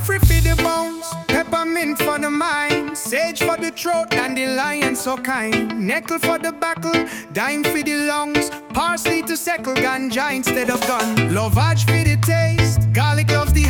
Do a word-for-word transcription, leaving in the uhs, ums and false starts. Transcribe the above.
Comfrey for the bones, peppermint for the mind, sage for the throat, dandelion so kind, nickel for the battle, dime for the lungs, parsley to settle ganja instead of gun, lovage for the taste, garlic loves the